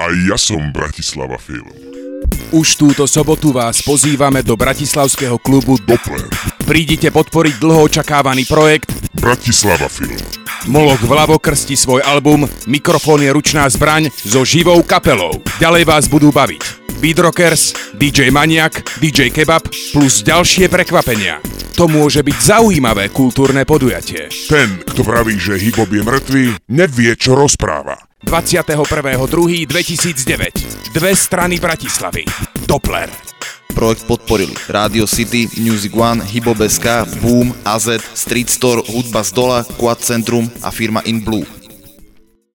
A ja som Bratislava Film. Už túto sobotu vás pozývame do bratislavského klubu Doppler. Prídite podporiť dlho očakávaný projekt Bratislava Film. Moloch vľavo krstí svoj album Mikrofón je ručná zbraň so živou kapelou. Ďalej vás budú baviť Beat Rockers, DJ Maniak, DJ Kebab plus ďalšie prekvapenia. To môže byť zaujímavé kultúrne podujatie. Ten, kto praví, že hip-hop je mŕtvy, nevie, čo rozpráva. 21.2.2009. Dve strany Bratislavy. Doppler. Projekt podporili Radio City, Music One, Hip-hop SK, Boom, AZ, Street Store, Hudba z dola, Quad Centrum a firma In Blue.